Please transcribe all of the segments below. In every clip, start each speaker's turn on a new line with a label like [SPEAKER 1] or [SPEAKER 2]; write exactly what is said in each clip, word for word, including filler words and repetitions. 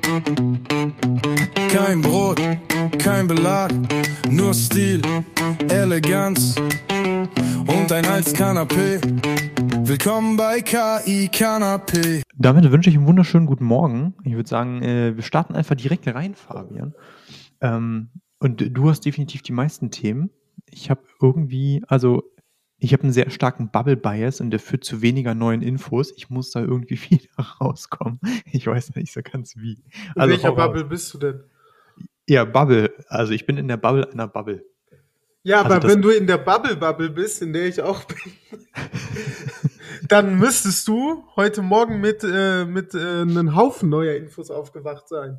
[SPEAKER 1] Kein Brot, kein Belag, nur Stil, Eleganz und ein Halskanapé. Willkommen bei K I Kanapé.
[SPEAKER 2] Damit wünsche ich einen wunderschönen guten Morgen. Ich würde sagen, äh, wir starten einfach direkt rein, Fabian. Ähm, und du hast definitiv die meisten Themen. Ich habe irgendwie, also ich habe einen sehr starken Bubble-Bias und der führt zu weniger neuen Infos. Ich muss da irgendwie wieder rauskommen. Ich weiß nicht so ganz wie.
[SPEAKER 3] In
[SPEAKER 2] Also,
[SPEAKER 3] welcher Bubble bist du denn?
[SPEAKER 2] Ja, Bubble. Also ich bin in der Bubble einer Bubble.
[SPEAKER 3] Ja,
[SPEAKER 2] Also
[SPEAKER 3] aber
[SPEAKER 2] das-
[SPEAKER 3] wenn du in der Bubble-Bubble bist, in der ich auch bin, dann müsstest du heute Morgen mit, äh, mit äh, einem Haufen neuer Infos aufgewacht sein.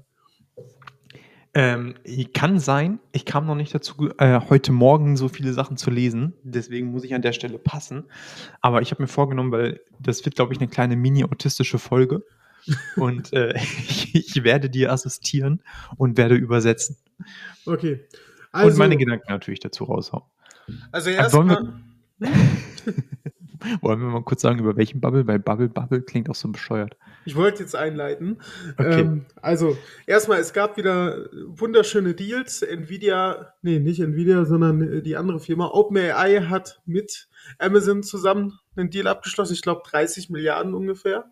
[SPEAKER 2] Ähm, kann sein. Ich kam noch nicht dazu, äh, heute Morgen so viele Sachen zu lesen. Deswegen muss ich an der Stelle passen. Aber ich habe mir vorgenommen, weil das wird, glaube ich, eine kleine mini-autistische Folge. Und äh, ich, ich werde dir assistieren und werde übersetzen.
[SPEAKER 3] Okay.
[SPEAKER 2] Und
[SPEAKER 3] Also,
[SPEAKER 2] meine Gedanken natürlich dazu raushauen.
[SPEAKER 3] also
[SPEAKER 2] wollen
[SPEAKER 3] erstmal.
[SPEAKER 2] Wollen wir mal kurz sagen, über welchen Bubble? Weil Bubble, Bubble klingt auch so bescheuert.
[SPEAKER 3] Ich wollte jetzt einleiten.
[SPEAKER 2] Okay.
[SPEAKER 3] Ähm, also, erstmal, es gab wieder wunderschöne Deals. Nvidia, nee, nicht Nvidia, sondern die andere Firma. OpenAI hat mit Amazon zusammen einen Deal abgeschlossen. Ich glaube, dreißig Milliarden ungefähr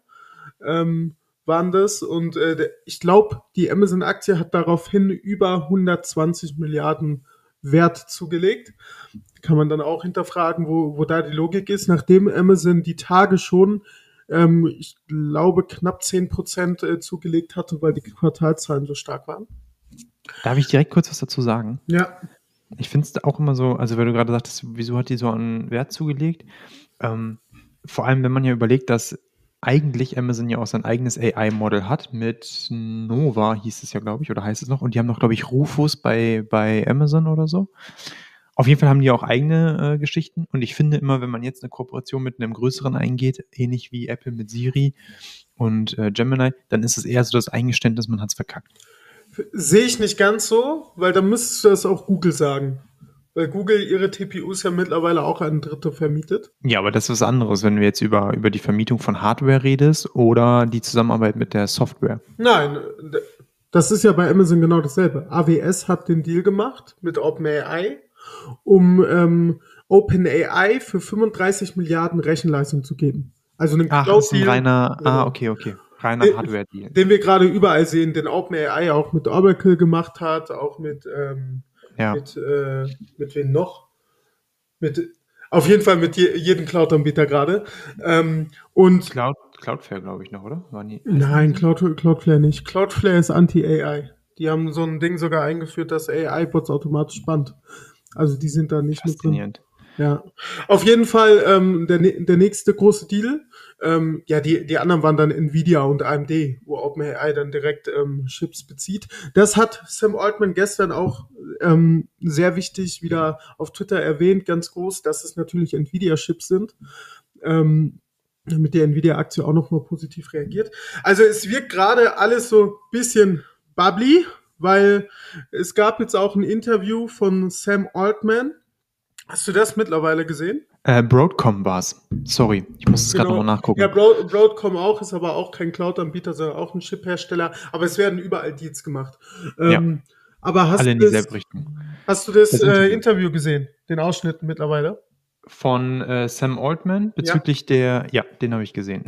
[SPEAKER 3] ähm, waren das. Und äh, der- ich glaube, die Amazon-Aktie hat daraufhin über hundertzwanzig Milliarden Wert zugelegt. Kann man dann auch hinterfragen, wo, wo da die Logik ist. Nachdem Amazon die Tage schon ähm, ich glaube, knapp zehn Prozent äh, zugelegt hatte, weil die Quartalzahlen so stark waren.
[SPEAKER 2] Darf ich direkt kurz was dazu sagen?
[SPEAKER 3] Ja.
[SPEAKER 2] Ich finde es auch immer so, also weil du gerade sagtest, wieso hat die so einen Wert zugelegt? Ähm, vor allem, wenn man ja überlegt, dass eigentlich Amazon ja auch sein eigenes A I-Model hat, mit Nova hieß es ja, glaube ich, oder heißt es noch, und die haben noch, glaube ich, Rufus bei, bei Amazon oder so. Auf jeden Fall haben die auch eigene äh, Geschichten und ich finde immer, wenn man jetzt eine Kooperation mit einem größeren eingeht, ähnlich wie Apple mit Siri und äh, Gemini, dann ist es eher so das Eingeständnis, man hat es verkackt.
[SPEAKER 3] Sehe ich nicht ganz so, weil dann müsstest du das auch Google sagen. Weil Google ihre T P Us ja mittlerweile auch an Dritte vermietet.
[SPEAKER 2] Ja, aber das ist was anderes, wenn du jetzt über, über die Vermietung von Hardware redest oder die Zusammenarbeit mit der Software.
[SPEAKER 3] Nein, d- das ist ja bei Amazon genau dasselbe. A W S hat den Deal gemacht mit OpenAI, um ähm, OpenAI für fünfunddreißig Milliarden Rechenleistung zu geben. Also einen
[SPEAKER 2] Ach, das ist ein
[SPEAKER 3] Cloud-Deal,
[SPEAKER 2] reiner,
[SPEAKER 3] Genau.
[SPEAKER 2] ah, okay, okay, reiner
[SPEAKER 3] Äh,
[SPEAKER 2] Hardware-Deal.
[SPEAKER 3] den wir gerade überall sehen, den OpenAI auch mit Oracle gemacht hat, auch mit, ähm,
[SPEAKER 2] Ja,
[SPEAKER 3] mit, äh, mit wem noch? Mit, auf jeden Fall mit je, jedem Cloud-Anbieter gerade. Ähm, und
[SPEAKER 2] Cloud, Cloudflare, glaube ich noch, oder? Waren die,
[SPEAKER 3] nein, Cloud, Cloudflare nicht. Cloudflare ist Anti-A I. Die haben so ein Ding sogar eingeführt, dass A I-Bots automatisch bannt. Also die sind da nicht mit drin.
[SPEAKER 2] faszinierend.
[SPEAKER 3] Ja, auf jeden Fall ähm, der, nä- der nächste große Deal. Ähm, ja, die, die anderen waren dann Nvidia und A M D, wo OpenAI dann direkt ähm, Chips bezieht. Das hat Sam Altman gestern auch ähm, sehr wichtig wieder auf Twitter erwähnt, ganz groß, dass es natürlich Nvidia-Chips sind. Ähm, damit die Nvidia-Aktie auch nochmal positiv reagiert. Also es wirkt gerade alles so ein bisschen bubbly, weil es gab jetzt auch ein Interview von Sam Altman. Hast du das mittlerweile gesehen?
[SPEAKER 2] Äh, Broadcom war's. Sorry, ich muss es gerade nochmal nachgucken.
[SPEAKER 3] Ja, Broad, Broadcom auch, ist aber auch kein Cloud-Anbieter, sondern auch ein Chip-Hersteller. Aber es werden überall Deals gemacht. Ähm, aber hast
[SPEAKER 2] Alle in
[SPEAKER 3] du das,
[SPEAKER 2] dieselbe Richtung.
[SPEAKER 3] hast du das,
[SPEAKER 2] Das
[SPEAKER 3] äh,
[SPEAKER 2] Interview.
[SPEAKER 3] Interview gesehen? Den Ausschnitt mittlerweile?
[SPEAKER 2] Von äh, Sam Altman bezüglich der, ja, den habe ich gesehen.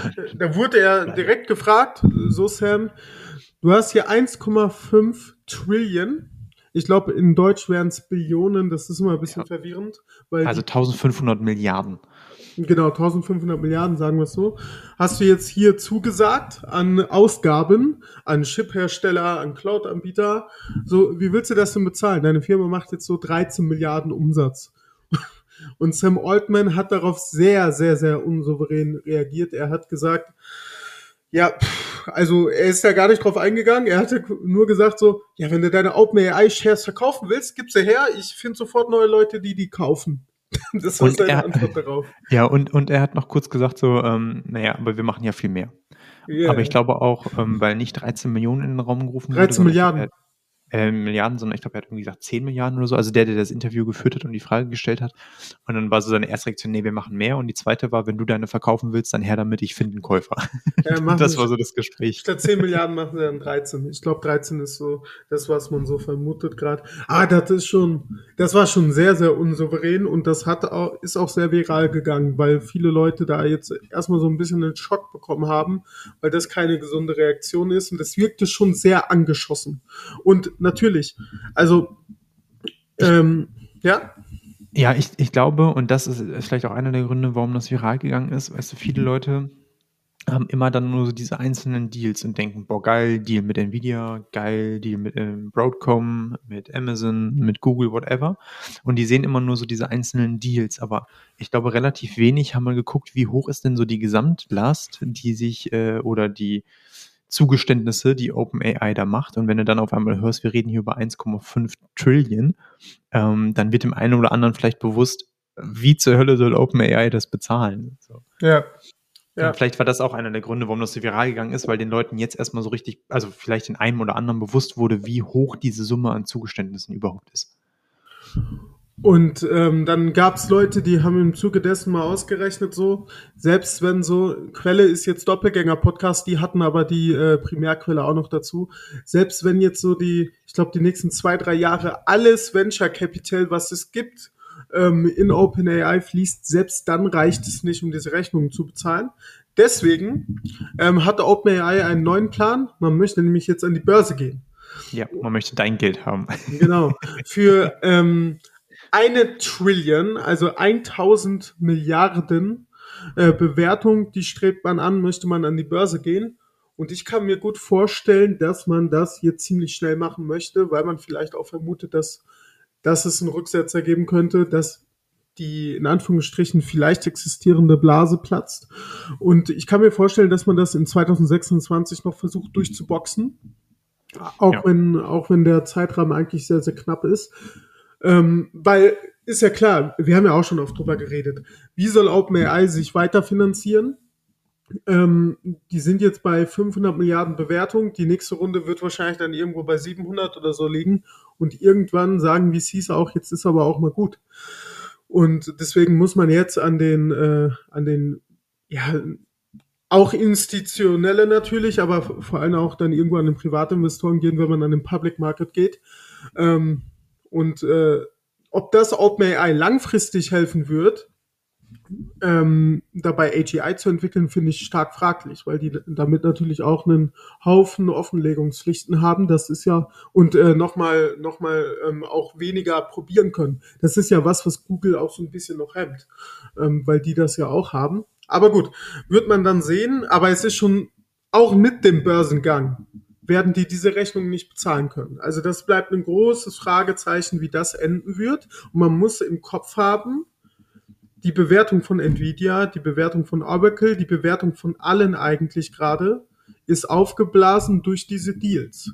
[SPEAKER 3] Da wurde er direkt gefragt, so Sam, du hast hier eins Komma fünf Trillion. Ich glaube, in Deutsch wären es Billionen, das ist immer ein bisschen
[SPEAKER 2] Ja.
[SPEAKER 3] verwirrend. Weil
[SPEAKER 2] Also eintausendfünfhundert Milliarden.
[SPEAKER 3] die, genau, eintausendfünfhundert Milliarden, sagen wir es so. Hast du jetzt hier zugesagt an Ausgaben, an Chip-Hersteller, an Cloud-Anbieter. So, wie willst du das denn bezahlen? Deine Firma macht jetzt so dreizehn Milliarden Umsatz. Und Sam Altman hat darauf sehr, sehr, sehr unsouverän reagiert. Er hat gesagt, ja, pff, also er ist da gar nicht drauf eingegangen. Er hatte nur gesagt so, ja, wenn du deine OpenAI-Shares verkaufen willst, gib sie her. Ich finde sofort neue Leute, die die kaufen. Das war
[SPEAKER 2] Und
[SPEAKER 3] seine
[SPEAKER 2] er-
[SPEAKER 3] Antwort darauf.
[SPEAKER 2] Ja, und, und er hat noch kurz gesagt so, ähm, naja, aber wir machen ja viel mehr.
[SPEAKER 3] Yeah.
[SPEAKER 2] Aber ich glaube auch, ähm, weil nicht dreizehn Millionen in den Raum gerufen wurde.
[SPEAKER 3] dreizehn
[SPEAKER 2] sondern
[SPEAKER 3] Milliarden.
[SPEAKER 2] er- äh, Milliarden, sondern ich glaube, er hat irgendwie gesagt zehn Milliarden oder so. Also der, der das Interview geführt hat und die Frage gestellt hat. Und dann war so seine erste Reaktion, nee, wir machen mehr. Und die zweite war, wenn du deine verkaufen willst, dann her damit, ich finde einen Käufer.
[SPEAKER 3] Ja, machen
[SPEAKER 2] das
[SPEAKER 3] nicht-
[SPEAKER 2] war so das Gespräch.
[SPEAKER 3] Statt zehn Milliarden machen sie dann dreizehn. Ich glaube, dreizehn ist so das, was man so vermutet gerade. Ah, das ist schon, das war schon sehr, sehr unsouverän und das hat auch, ist auch sehr viral gegangen, weil viele Leute da jetzt erstmal so ein bisschen einen Schock bekommen haben, weil das keine gesunde Reaktion ist und das wirkte schon sehr angeschossen. Und natürlich, also, ähm, ja,
[SPEAKER 2] Ja, ich, ich glaube, und das ist vielleicht auch einer der Gründe, warum das viral gegangen ist, weißt du, viele Leute haben immer dann nur so diese einzelnen Deals und denken, boah, geil, Deal mit Nvidia, geil, Deal mit ähm, Broadcom, mit Amazon, mit Google, whatever. Und die sehen immer nur so diese einzelnen Deals. Aber ich glaube, relativ wenig haben mal geguckt, wie hoch ist denn so die Gesamtlast, die sich äh, oder die Zugeständnisse, die OpenAI da macht. Und wenn du dann auf einmal hörst, wir reden hier über eins Komma fünf Trillion, ähm, dann wird dem einen oder anderen vielleicht bewusst, wie zur Hölle soll OpenAI das bezahlen? So.
[SPEAKER 3] ja, ja.
[SPEAKER 2] Und vielleicht war das auch einer der Gründe, warum das so viral gegangen ist, weil den Leuten jetzt erstmal so richtig, also vielleicht den einen oder anderen bewusst wurde, wie hoch diese Summe an Zugeständnissen überhaupt ist.
[SPEAKER 3] Und ähm, dann gab's Leute, die haben im Zuge dessen mal ausgerechnet, so, selbst wenn so, Quelle ist jetzt Doppelgänger-Podcast, die hatten aber die äh, Primärquelle auch noch dazu, selbst wenn jetzt so die, ich glaube, die nächsten zwei, drei Jahre alles Venture Capital, was es gibt, ähm, in OpenAI fließt, selbst dann reicht es nicht, um diese Rechnungen zu bezahlen. Deswegen ähm, hat OpenAI einen neuen Plan, man möchte nämlich jetzt an die Börse gehen.
[SPEAKER 2] Ja, man möchte dein Geld haben.
[SPEAKER 3] Genau, für ähm, eine Trillion, also tausend Milliarden äh, Bewertung, die strebt man an, möchte man an die Börse gehen. Und ich kann mir gut vorstellen, dass man das hier ziemlich schnell machen möchte, weil man vielleicht auch vermutet, dass, dass es einen Rücksetzer geben könnte, dass die in Anführungsstrichen vielleicht existierende Blase platzt. Und ich kann mir vorstellen, dass man das in zwanzig sechsundzwanzig noch versucht durchzuboxen. Auch
[SPEAKER 2] Ja.
[SPEAKER 3] wenn, auch wenn der Zeitrahmen eigentlich sehr, sehr knapp ist. Ähm, weil, ist ja klar, wir haben ja auch schon oft drüber geredet. Wie soll OpenAI sich weiter finanzieren? Ähm, die sind jetzt bei fünfhundert Milliarden Bewertung. Die nächste Runde wird wahrscheinlich dann irgendwo bei siebenhundert oder so liegen. Und irgendwann sagen V Cs auch, jetzt ist aber auch mal gut. Und deswegen muss man jetzt an den, äh, an den, ja, auch institutionelle natürlich, aber vor allem auch dann irgendwo an den Privatinvestoren gehen, wenn man an den Public Market geht. Ähm, und äh, ob das OpenAI langfristig helfen wird, ähm, dabei A G I zu entwickeln, finde ich stark fraglich, weil die damit natürlich auch einen Haufen Offenlegungspflichten haben. Das ist ja, und äh, nochmal noch mal, ähm, auch weniger probieren können. Das ist ja was, was Google auch so ein bisschen noch hemmt, ähm, weil die das ja auch haben. Aber gut, wird man dann sehen. Aber es ist schon, auch mit dem Börsengang werden die diese Rechnung nicht bezahlen können. Also das bleibt ein großes Fragezeichen, wie das enden wird. Und man muss im Kopf haben, die Bewertung von Nvidia, die Bewertung von Oracle, die Bewertung von allen eigentlich gerade ist aufgeblasen durch diese Deals.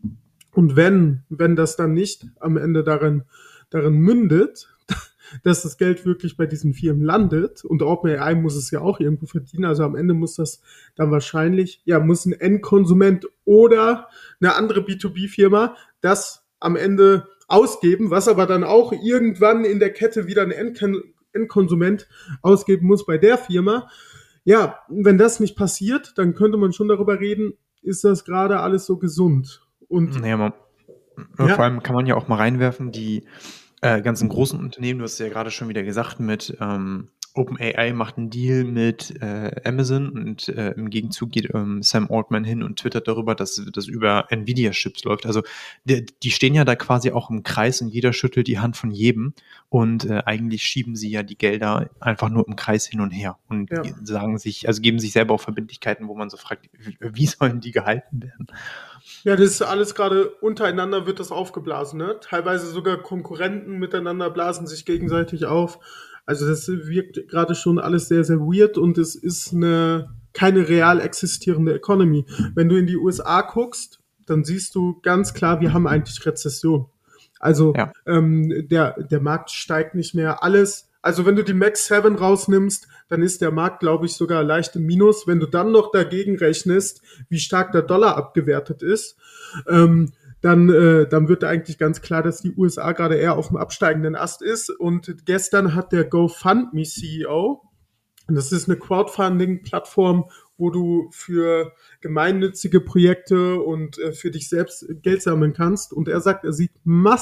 [SPEAKER 3] Und wenn, wenn das dann nicht am Ende darin, darin mündet, dass das Geld wirklich bei diesen Firmen landet, und OpenAI muss es ja auch irgendwo verdienen, also am Ende muss das dann wahrscheinlich, ja, muss ein Endkonsument oder eine andere B zwei B-Firma das am Ende ausgeben, was aber dann auch irgendwann in der Kette wieder ein Endkonsument Endkonsument ausgeben muss bei der Firma. Ja, wenn das nicht passiert, dann könnte man schon darüber reden, ist das gerade alles so gesund? Und
[SPEAKER 2] Naja, man,
[SPEAKER 3] Ja.
[SPEAKER 2] vor allem kann man ja auch mal reinwerfen, die äh, ganzen großen Unternehmen, du hast ja gerade schon wieder gesagt, mit ähm, OpenAI macht einen Deal mit äh, Amazon und äh, im Gegenzug geht ähm, Sam Altman hin und twittert darüber, dass das über Nvidia-Chips läuft. Also die, die stehen ja da quasi auch im Kreis und jeder schüttelt die Hand von jedem und äh, eigentlich schieben sie ja die Gelder einfach nur im Kreis hin und her und
[SPEAKER 3] Ja.
[SPEAKER 2] sagen sich, also geben sich selber auch Verbindlichkeiten, wo man so fragt, wie, wie sollen die gehalten werden?
[SPEAKER 3] Ja, das ist alles gerade untereinander wird das aufgeblasen, ne? Teilweise sogar Konkurrenten miteinander blasen sich gegenseitig auf. Also das wirkt gerade schon alles sehr, sehr weird und es ist eine keine real existierende Economy. Wenn du in die U S A guckst, dann siehst du ganz klar, wir haben eigentlich Rezession. Also
[SPEAKER 2] Ja.
[SPEAKER 3] ähm, der der Markt steigt nicht mehr. Alles, also wenn du die Max sieben rausnimmst, dann ist der Markt, glaube ich, sogar leicht im Minus. Wenn du dann noch dagegen rechnest, wie stark der Dollar abgewertet ist, ähm, dann, äh, dann wird eigentlich ganz klar, dass die U S A gerade eher auf dem absteigenden Ast ist. Und gestern hat der GoFundMe-C E O, und das ist eine Crowdfunding-Plattform, wo du für gemeinnützige Projekte und äh, für dich selbst Geld sammeln kannst. Und er sagt, er sieht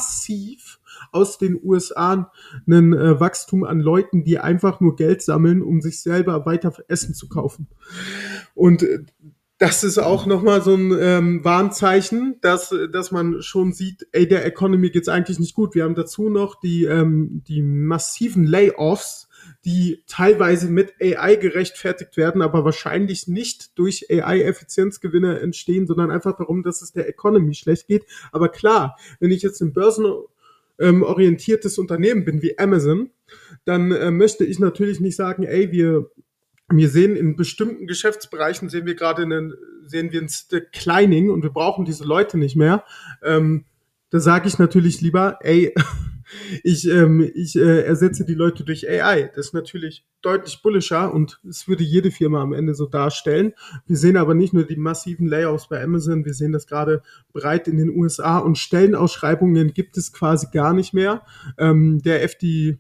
[SPEAKER 3] massiv aus den U S A ein äh, Wachstum an Leuten, die einfach nur Geld sammeln, um sich selber weiter Essen zu kaufen. Und äh, das ist auch nochmal so ein ähm, Warnzeichen, dass, dass man schon sieht, ey, der Economy geht's eigentlich nicht gut. Wir haben dazu noch die, ähm, die massiven Layoffs, die teilweise mit A I gerechtfertigt werden, aber wahrscheinlich nicht durch A I-Effizienzgewinne entstehen, sondern einfach darum, dass es der Economy schlecht geht. Aber klar, wenn ich jetzt ein börsenorientiertes Unternehmen bin wie Amazon, dann äh, möchte ich natürlich nicht sagen, ey, wir wir sehen in bestimmten Geschäftsbereichen sehen wir gerade einen, sehen wir ein Declining und wir brauchen diese Leute nicht mehr. Ähm, da sage ich natürlich lieber, ey, ich, ähm, ich äh, ersetze die Leute durch A I. Das ist natürlich deutlich bullischer und es würde jede Firma am Ende so darstellen. Wir sehen aber nicht nur die massiven Layoffs bei Amazon, wir sehen das gerade breit in den U S A und Stellenausschreibungen gibt es quasi gar nicht mehr. Ähm, der F D,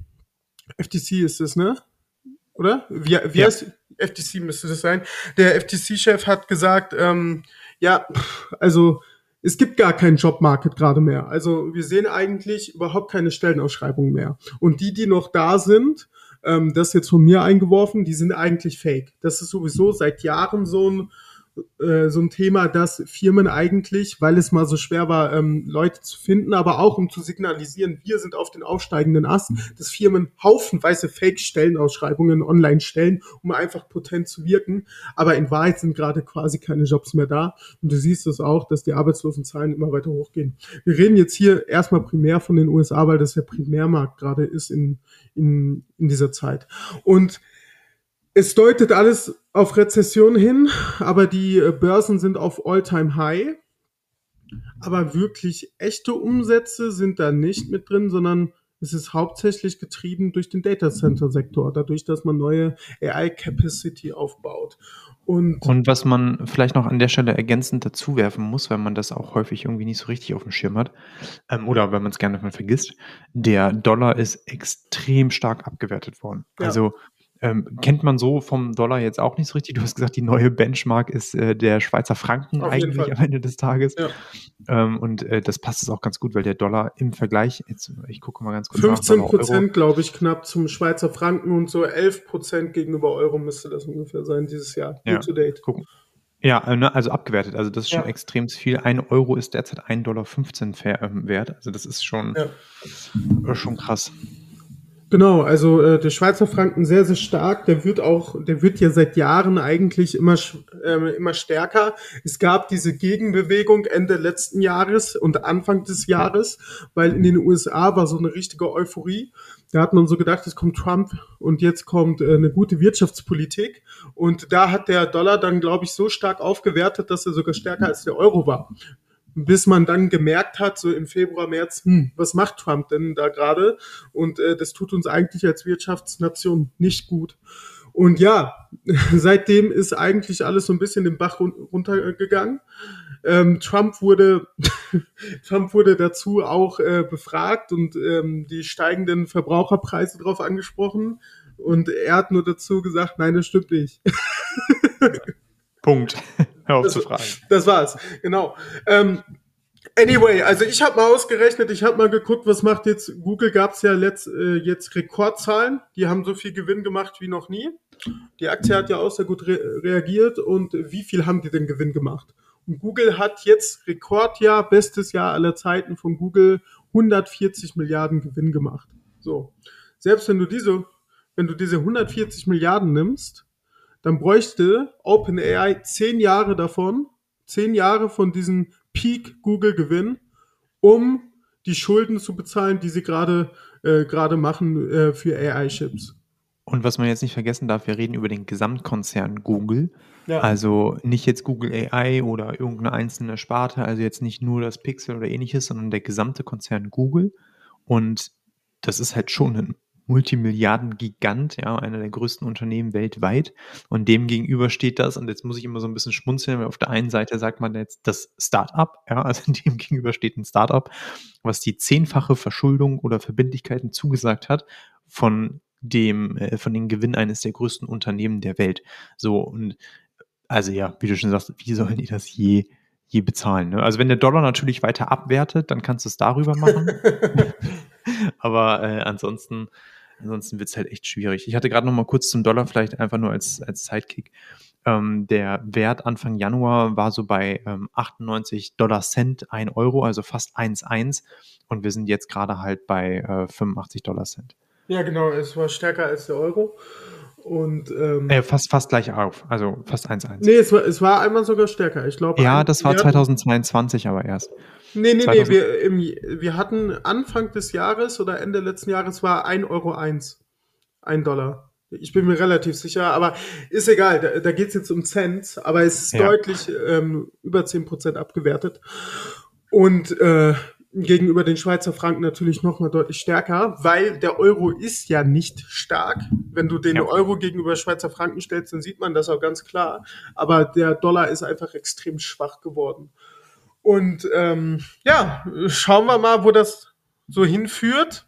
[SPEAKER 3] F T C ist es, ne? Oder? Wie, wie
[SPEAKER 2] Ja.
[SPEAKER 3] heißt F T C müsste das sein? Der F T C-Chef hat gesagt, ähm, ja, also es gibt gar keinen Jobmarket gerade mehr. Also wir sehen eigentlich überhaupt keine Stellenausschreibungen mehr. Und die, die noch da sind, ähm, das ist jetzt von mir eingeworfen, die sind eigentlich fake. Das ist sowieso seit Jahren so ein äh, so ein Thema, dass Firmen eigentlich, weil es mal so schwer war, ähm, Leute zu finden, aber auch um zu signalisieren, wir sind auf den aufsteigenden Ast, dass Firmen haufenweise Fake-Stellenausschreibungen online stellen, um einfach potent zu wirken. Aber in Wahrheit sind gerade quasi keine Jobs mehr da. Und du siehst es auch, dass die Arbeitslosenzahlen immer weiter hochgehen. Wir reden jetzt hier erstmal primär von den U S A, weil das der Primärmarkt gerade ist in, in, in dieser Zeit. Und es deutet alles auf Rezession hin, aber die Börsen sind auf All-Time-High. Aber wirklich echte Umsätze sind da nicht mit drin, sondern es ist hauptsächlich getrieben durch den Data-Center-Sektor, dadurch, dass man neue A I-Capacity aufbaut. Und,
[SPEAKER 2] Und was man vielleicht noch an der Stelle ergänzend dazu werfen muss, weil man das auch häufig irgendwie nicht so richtig auf dem Schirm hat, ähm, oder wenn man es gerne mal vergisst, der Dollar ist extrem stark abgewertet worden.
[SPEAKER 3] Ja.
[SPEAKER 2] Also Ähm, kennt man so vom Dollar jetzt auch nicht so richtig. Du hast gesagt, die neue Benchmark ist äh, der Schweizer Franken
[SPEAKER 3] Auf jeden
[SPEAKER 2] eigentlich
[SPEAKER 3] Fall.
[SPEAKER 2] am Ende des Tages.
[SPEAKER 3] Ja.
[SPEAKER 2] Ähm, und äh, das passt es auch ganz gut, weil der Dollar im Vergleich, jetzt, ich gucke mal ganz kurz nach,
[SPEAKER 3] fünfzehn
[SPEAKER 2] Dollar, Euro.
[SPEAKER 3] Prozent, glaube ich, knapp zum Schweizer Franken und so elf Prozent gegenüber Euro müsste das ungefähr sein dieses Jahr.
[SPEAKER 2] Ja.
[SPEAKER 3] Year to date.
[SPEAKER 2] Gucken. Ja, äh, ne, also abgewertet. Also das ist schon
[SPEAKER 3] Ja.
[SPEAKER 2] extrem viel. Ein Euro ist derzeit ein Dollar fünfzehn fair, ähm, wert. Also das ist schon,
[SPEAKER 3] Ja.
[SPEAKER 2] äh, schon krass.
[SPEAKER 3] Genau, also äh, der Schweizer Franken sehr, sehr stark. Der wird auch, der wird ja seit Jahren eigentlich immer sch- äh, immer stärker. Es gab diese Gegenbewegung Ende letzten Jahres und Anfang des Jahres, weil in den U S A war so eine richtige Euphorie. Da hat man so gedacht, es kommt Trump und jetzt kommt äh, eine gute Wirtschaftspolitik. Und da hat der Dollar dann, glaube ich, so stark aufgewertet, dass er sogar stärker als der Euro war. Bis man dann gemerkt hat, so im Februar, März, hm, was macht Trump denn da gerade? Und äh, das tut uns eigentlich als Wirtschaftsnation nicht gut. Und ja, seitdem ist eigentlich alles so ein bisschen den Bach run- runtergegangen. Ähm, Trump wurde Trump wurde dazu auch äh, befragt und ähm, die steigenden Verbraucherpreise drauf angesprochen. Und er hat nur dazu gesagt, nein, das stimmt nicht.
[SPEAKER 2] Punkt. Hör auf
[SPEAKER 3] Das-
[SPEAKER 2] zu fragen.
[SPEAKER 3] Das war's, genau. Ähm, anyway, also ich habe mal ausgerechnet, ich habe mal geguckt, was macht jetzt, Google gab's ja letzt, äh, jetzt Rekordzahlen, die haben so viel Gewinn gemacht wie noch nie. Die Aktie hat ja auch sehr gut re- reagiert und wie viel haben die denn Gewinn gemacht? Und Google hat jetzt Rekordjahr, bestes Jahr aller Zeiten von Google, hundertvierzig Milliarden Gewinn gemacht. So. Selbst wenn du diese, wenn du diese hundertvierzig Milliarden nimmst, dann bräuchte OpenAI zehn Jahre davon, zehn Jahre von diesem Peak Google-Gewinn, um die Schulden zu bezahlen, die sie gerade äh, gerade machen äh, für A I-Chips.
[SPEAKER 2] Und was man jetzt nicht vergessen darf, wir reden über den Gesamtkonzern Google.
[SPEAKER 3] Ja.
[SPEAKER 2] Also nicht jetzt Google A I oder irgendeine einzelne Sparte, also jetzt nicht nur das Pixel oder ähnliches, sondern der gesamte Konzern Google. Und das ist halt schon ein Multimilliarden-Gigant, ja, einer der größten Unternehmen weltweit. Und dem gegenüber steht das, und jetzt muss ich immer so ein bisschen schmunzeln, weil auf der einen Seite sagt man jetzt das Start-up, ja, also dem gegenüber steht ein Start-up, was die zehnfache Verschuldung oder Verbindlichkeiten zugesagt hat von dem, äh, von dem Gewinn eines der größten Unternehmen der Welt. So, und also ja, wie du schon sagst, wie sollen die das je, je bezahlen? Ne? Also wenn der Dollar natürlich weiter abwertet, dann kannst du es darüber machen. Aber äh, ansonsten, ansonsten wird es halt echt schwierig. Ich hatte gerade noch mal kurz zum Dollar, vielleicht einfach nur als, als Sidekick. Ähm, der Wert Anfang Januar war so bei ähm, achtundneunzig Dollar Cent, ein Euro, also fast eins Komma eins. Und wir sind jetzt gerade halt bei äh, fünfundachtzig Dollar Cent.
[SPEAKER 3] Ja, genau, es war stärker als der Euro. Und, ähm,
[SPEAKER 2] äh, fast, fast gleich auf, also fast eins Komma eins.
[SPEAKER 3] Nee, es war, es war einmal sogar stärker. Ich glaube,
[SPEAKER 2] ja,
[SPEAKER 3] ein,
[SPEAKER 2] das war
[SPEAKER 3] wir
[SPEAKER 2] zweitausendzweiundzwanzig aber erst.
[SPEAKER 3] Nee, nee,
[SPEAKER 2] zweitausend
[SPEAKER 3] nee, wir, im, wir hatten Anfang des Jahres oder Ende letzten Jahres war ein Euro eins. ein Dollar. Ich bin mir relativ sicher, aber ist egal, da, da geht es jetzt um Cent, aber es ist
[SPEAKER 2] Ja.
[SPEAKER 3] deutlich ähm, über zehn Prozent abgewertet. Und äh, gegenüber den Schweizer Franken natürlich nochmal deutlich stärker, weil der Euro ist ja nicht stark. Wenn du den
[SPEAKER 2] Ja.
[SPEAKER 3] Euro gegenüber Schweizer Franken stellst, dann sieht man das auch ganz klar. Aber der Dollar ist einfach extrem schwach geworden. Und ähm, ja, schauen wir mal, wo das so hinführt.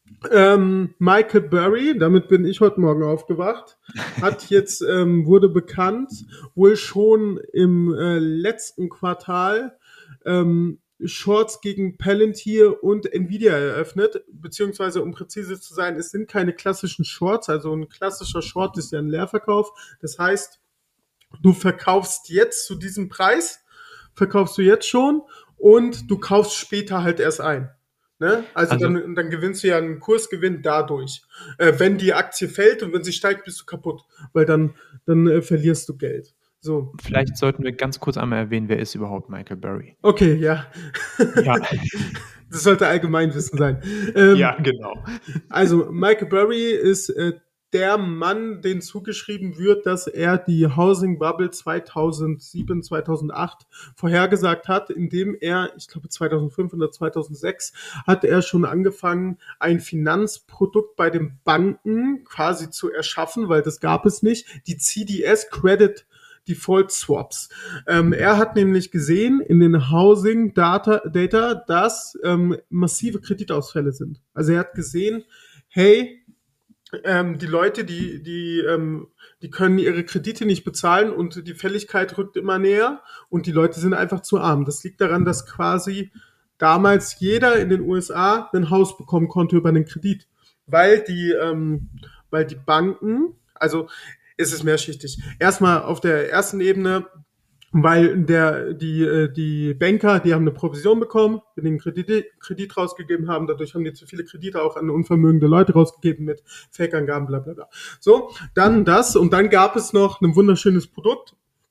[SPEAKER 3] Ähm, Michael Burry, damit bin ich heute Morgen aufgewacht, hat jetzt, ähm, wurde bekannt, wohl schon im äh, letzten Quartal ähm, Shorts gegen Palantir und Nvidia eröffnet, beziehungsweise um präzise zu sein, es sind keine klassischen Shorts, also ein klassischer Short ist ja ein Leerverkauf, das heißt, du verkaufst jetzt zu diesem Preis, verkaufst du jetzt schon und du kaufst später halt erst ein. Ne? Also,
[SPEAKER 2] Also-
[SPEAKER 3] dann, dann gewinnst du ja einen Kursgewinn dadurch. Äh, wenn die Aktie fällt und wenn sie steigt, bist du kaputt, weil dann, dann äh, verlierst du Geld. So,
[SPEAKER 2] Vielleicht sollten wir ganz kurz einmal erwähnen, wer ist überhaupt Michael Burry?
[SPEAKER 3] okay, ja.
[SPEAKER 2] Ja,
[SPEAKER 3] Das sollte Allgemeinwissen sein. Ähm,
[SPEAKER 2] ja, genau.
[SPEAKER 3] Also Michael Burry ist äh, der Mann, den zugeschrieben wird, dass er die Housing Bubble zweitausendsieben, zweitausendacht vorhergesagt hat, indem er, ich glaube zweitausendfünf oder zweitausendsechs, hat er schon angefangen, ein Finanzprodukt bei den Banken quasi zu erschaffen, weil das gab es nicht, die C D S, Credit Default Swaps. Ähm, er hat nämlich gesehen in den Housing Data, Data dass ähm, massive Kreditausfälle sind. Also er hat gesehen, hey, ähm, die Leute, die, die, ähm, die können ihre Kredite nicht bezahlen und die Fälligkeit rückt immer näher und die Leute sind einfach zu arm. Das liegt daran, dass quasi damals jeder in den U S A ein Haus bekommen konnte über einen Kredit, weil die, ähm, weil die Banken, also ist es mehrschichtig. Erstmal auf der ersten Ebene, weil der, die, äh, die Banker, die haben eine Provision bekommen, wenn die einen Kredit, Kredit rausgegeben haben, dadurch haben die zu viele Kredite auch an unvermögende Leute rausgegeben mit Fake-Angaben, bla, bla, bla. So, dann das und dann gab es noch ein wunderschönes Produkt.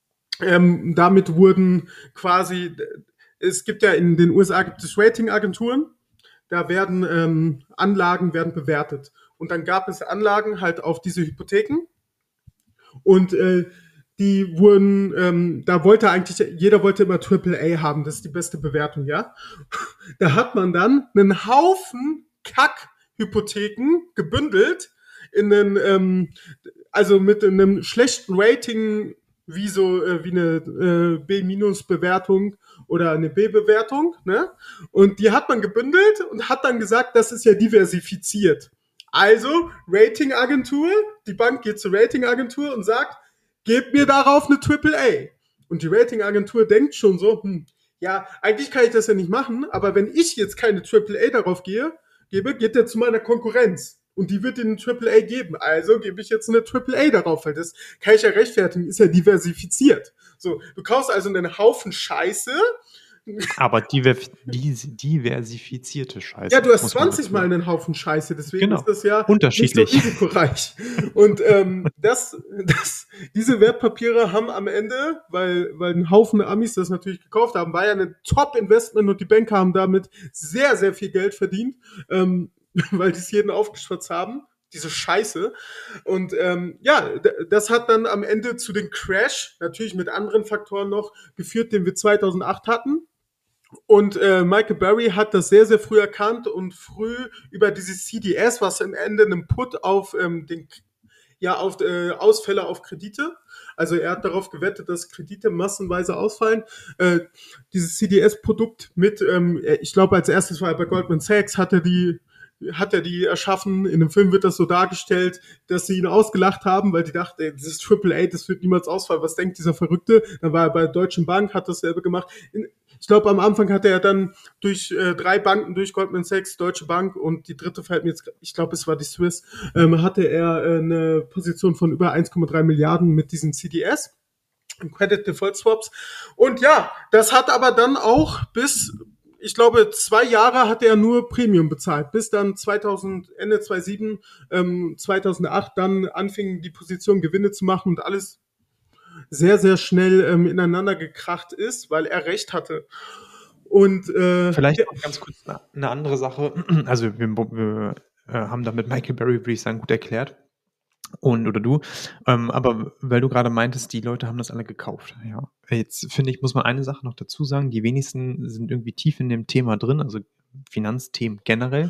[SPEAKER 3] Ähm, damit wurden quasi, es gibt ja in den U S A gibt es Ratingagenturen, da werden ähm, Anlagen werden bewertet. Und dann gab es Anlagen halt auf diese Hypotheken. Und äh, die wurden, ähm, da wollte eigentlich, jeder wollte immer Triple A haben, das ist die beste Bewertung, ja. Da hat man dann einen Haufen Kack-Hypotheken gebündelt in einen, ähm, also mit einem schlechten Rating, wie so, äh, wie eine äh, B-Bewertung oder eine B-Bewertung, ne? Und die hat man gebündelt und hat dann gesagt, das ist ja diversifiziert. Also, Ratingagentur, die Bank geht zur Ratingagentur und sagt, gebt mir darauf eine Triple A. Und die Ratingagentur denkt schon so, hm, ja, eigentlich kann ich das ja nicht machen, aber wenn ich jetzt keine Triple A darauf gehe, gebe, geht der zu meiner Konkurrenz. Und die wird dir eine Triple A geben. Also gebe ich jetzt eine Triple A darauf, weil das kann ich ja rechtfertigen, ist ja diversifiziert. So, du kaufst also einen Haufen Scheiße.
[SPEAKER 2] Aber diver diversifizierte Scheiße.
[SPEAKER 3] Ja, du hast
[SPEAKER 2] muss man
[SPEAKER 3] zwanzig
[SPEAKER 2] dazu
[SPEAKER 3] Mal
[SPEAKER 2] sagen.
[SPEAKER 3] einen Haufen Scheiße, deswegen
[SPEAKER 2] Genau.
[SPEAKER 3] ist das ja
[SPEAKER 2] Unterschiedlich.
[SPEAKER 3] nicht so risikoreich. Und ähm, das, das, diese Wertpapiere haben am Ende, weil, weil ein Haufen Amis das natürlich gekauft haben, war ja ein Top-Investment und die Banker haben damit sehr, sehr viel Geld verdient, ähm, weil die es jeden aufgeschwatzt haben. Diese Scheiße. Und ähm, ja, d- das hat dann am Ende zu dem Crash, natürlich mit anderen Faktoren noch, geführt, den wir zweitausendacht hatten. Und äh, Michael Burry hat das sehr, sehr früh erkannt und früh über dieses C D S, was am Ende einen Put auf ähm, den ja auf äh, Ausfälle auf Kredite. Also er hat darauf gewettet, dass Kredite massenweise ausfallen. Äh, dieses C D S-Produkt mit, ähm, ich glaube, als erstes war er bei Goldman Sachs, hat er die hat er die erschaffen. In dem Film wird das so dargestellt, dass sie ihn ausgelacht haben, weil die dachten, ey, das ist Triple A, das wird niemals ausfallen. Was denkt dieser Verrückte? Dann war er bei der Deutschen Bank, hat dasselbe gemacht. In, ich glaube, am Anfang hatte er dann durch äh, drei Banken, durch Goldman Sachs, Deutsche Bank und die dritte fällt mir jetzt, ich glaube, es war die Swiss, ähm, hatte er äh, eine Position von über eins Komma drei Milliarden mit diesen C D S, Credit Default Swaps. Und ja, das hat aber dann auch bis, ich glaube, zwei Jahre hat er nur Premium bezahlt, bis dann zweitausend, Ende zweitausendsieben, ähm, zweitausendacht dann anfingen die Position Gewinne zu machen und alles sehr, sehr schnell ähm, ineinander gekracht ist, weil er recht hatte. Und äh,
[SPEAKER 2] Vielleicht noch ganz kurz eine, eine andere Sache. Also wir, wir äh, haben da mit Michael Burry, würde ich sagen, gut erklärt. Und oder du. Ähm, aber weil du gerade meintest, die Leute haben das alle gekauft. Ja. Jetzt finde ich, muss man eine Sache noch dazu sagen. Die wenigsten sind irgendwie tief in dem Thema drin, also Finanzthemen generell.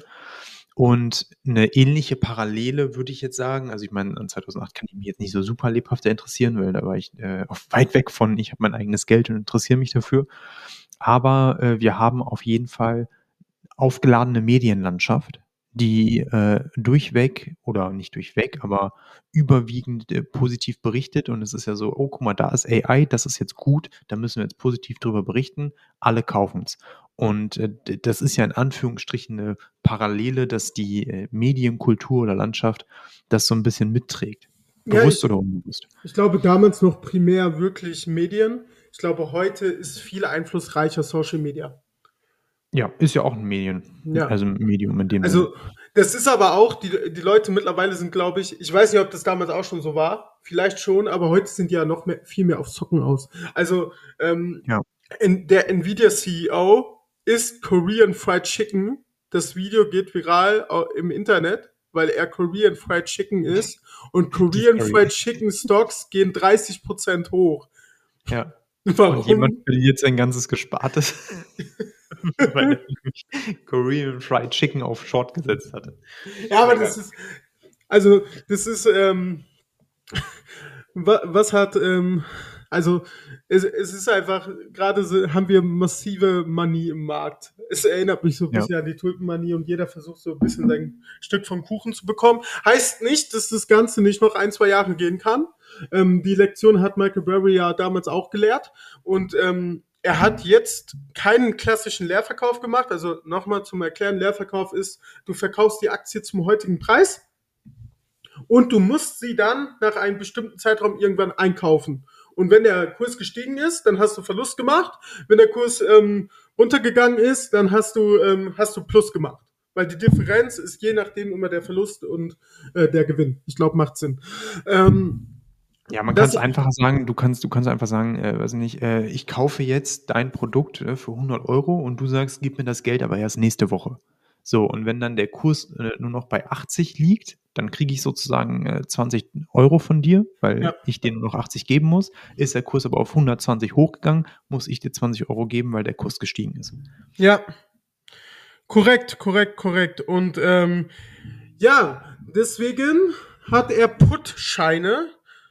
[SPEAKER 2] Und eine ähnliche Parallele würde ich jetzt sagen, also ich meine, an zweitausendacht kann ich mich jetzt nicht so super lebhafter interessieren, weil da war ich äh, auch weit weg von, ich habe mein eigenes Geld und interessiere mich dafür. Aber äh, wir haben auf jeden Fall aufgeladene Medienlandschaft, die äh, durchweg, oder nicht durchweg, aber überwiegend äh, positiv berichtet. Und es ist ja so, oh, guck mal, da ist A I, das ist jetzt gut, da müssen wir jetzt positiv drüber berichten, alle kaufen es. Und äh, das ist ja in Anführungsstrichen eine Parallele, dass die äh, Medienkultur oder Landschaft das so ein bisschen mitträgt. Bewusst
[SPEAKER 3] ja, ich,
[SPEAKER 2] oder unbewusst?
[SPEAKER 3] Ich glaube, damals noch primär wirklich Medien. Ich glaube, heute ist viel einflussreicher Social Media.
[SPEAKER 2] Ja, ist ja auch ein Medien,
[SPEAKER 3] ja.
[SPEAKER 2] also ein Medium in dem
[SPEAKER 3] Also
[SPEAKER 2] Sinne.
[SPEAKER 3] das ist aber auch, die, die Leute mittlerweile sind, glaube ich, ich weiß nicht, ob das damals auch schon so war, vielleicht schon, aber heute sind die ja noch mehr, viel mehr auf Zocken aus. Also ähm,
[SPEAKER 2] ja.
[SPEAKER 3] in, der Nvidia C E O isst Korean Fried Chicken. Das Video geht viral im Internet, weil er Korean Fried Chicken isst und Korean Fried Chicken Stocks gehen dreißig Prozent hoch.
[SPEAKER 2] Ja.
[SPEAKER 3] Warum?
[SPEAKER 2] Und jemand verliert sein ganzes Gespartes, weil er nämlich Korean Fried Chicken auf Short gesetzt hatte.
[SPEAKER 3] Ja, aber das ist, also das ist, ähm, was hat, ähm, also es, es ist einfach, gerade so, haben wir massive Money im Markt. Es erinnert mich so ein bisschen ja. an die Tulpenmanie und jeder versucht so ein bisschen sein Stück vom Kuchen zu bekommen. Heißt nicht, dass das Ganze nicht noch ein, zwei Jahre gehen kann. Ähm, die Lektion hat Michael Burry ja damals auch gelehrt und ähm, er hat jetzt keinen klassischen Leerverkauf gemacht. Also nochmal zum Erklären, Leerverkauf ist, du verkaufst die Aktie zum heutigen Preis und du musst sie dann nach einem bestimmten Zeitraum irgendwann einkaufen. Und wenn der Kurs gestiegen ist, dann hast du Verlust gemacht. Wenn der Kurs ähm, runtergegangen ist, dann hast du, ähm, hast du Plus gemacht. Weil die Differenz ist je nachdem immer der Verlust und äh, der Gewinn. Ich glaube, macht Sinn. Ähm,
[SPEAKER 2] Ja, man kann es einfacher sagen, du kannst, du kannst einfach sagen, äh, weiß nicht, äh, ich kaufe jetzt dein Produkt äh, für hundert Euro und du sagst, gib mir das Geld aber erst nächste Woche. So, und wenn dann der Kurs äh, nur noch bei achtzig liegt, dann kriege ich sozusagen äh, zwanzig Euro von dir, weil ja. ich dir nur noch achtzig geben muss. Ist der Kurs aber auf hundertzwanzig hochgegangen, muss ich dir zwanzig Euro geben, weil der Kurs gestiegen ist.
[SPEAKER 3] Ja, korrekt, korrekt, korrekt. Und ähm, ja, deswegen hat er Put-Scheine.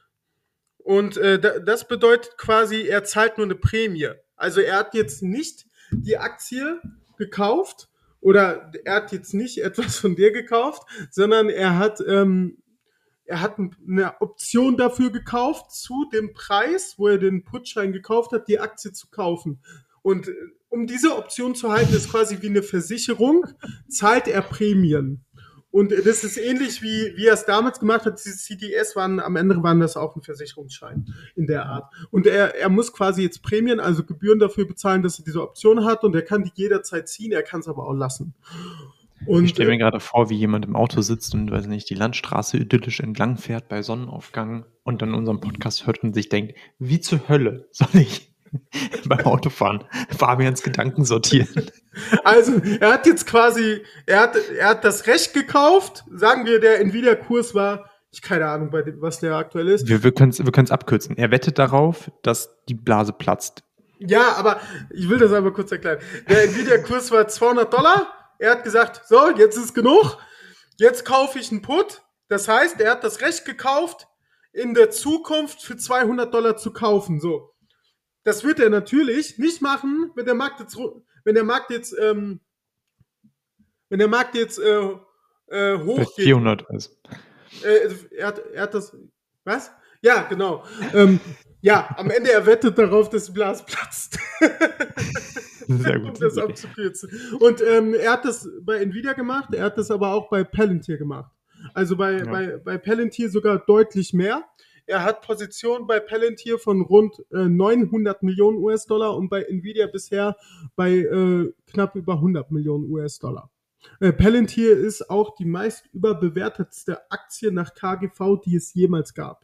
[SPEAKER 3] Und äh, das bedeutet quasi, er zahlt nur eine Prämie. Also er hat jetzt nicht die Aktie gekauft oder er hat jetzt nicht etwas von dir gekauft, sondern er hat, ähm, er hat eine Option dafür gekauft, zu dem Preis, wo er den Putschein gekauft hat, die Aktie zu kaufen. Und um diese Option zu halten, ist quasi wie eine Versicherung, zahlt er Prämien. Und das ist ähnlich wie, wie er es damals gemacht hat. Diese C D S waren, am Ende waren das auch ein Versicherungsschein in der Art. Und er, er muss quasi jetzt Prämien, also Gebühren dafür bezahlen, dass er diese Option hat. Und er kann die jederzeit ziehen, er kann es aber auch lassen. Und,
[SPEAKER 2] ich stelle mir gerade vor, wie jemand im Auto sitzt und, weiß nicht, die Landstraße idyllisch entlang fährt bei Sonnenaufgang und dann unseren Podcast hört und sich denkt, wie zur Hölle soll ich beim Autofahren Fabians Gedanken sortieren?
[SPEAKER 3] Also, er hat jetzt quasi, er hat, er hat das Recht gekauft. Sagen wir, der Nvidia-Kurs war, ich keine Ahnung, bei dem, was der aktuell ist.
[SPEAKER 2] Wir, wir können es wir können's abkürzen. Er wettet darauf, dass die Blase platzt.
[SPEAKER 3] Ja, aber ich will das einmal kurz erklären. Der Nvidia-Kurs war zweihundert Dollar. Er hat gesagt, so, jetzt ist genug. Jetzt kaufe ich einen Put. Das heißt, er hat das Recht gekauft, in der Zukunft für zweihundert Dollar zu kaufen. So. Das wird er natürlich nicht machen, wenn der Markt jetzt, wenn der Markt jetzt, ähm, wenn der Markt jetzt äh, äh, hochgeht.
[SPEAKER 2] vierhundert ist.
[SPEAKER 3] Äh, er, hat, er hat das, was? Ja, genau. Ähm, ja, am Ende er wettet darauf, dass die Blase platzt.
[SPEAKER 2] Sehr gut.
[SPEAKER 3] Um das abzukürzen. Und ähm, er hat das bei Nvidia gemacht, er hat das aber auch bei Palantir gemacht. Also bei, ja. bei, bei Palantir sogar deutlich mehr. Er hat Positionen bei Palantir von rund äh, neunhundert Millionen U S-Dollar und bei Nvidia bisher bei äh, knapp über hundert Millionen U S-Dollar. Äh, Palantir ist auch die meist überbewertetste Aktie nach K G V, die es jemals gab.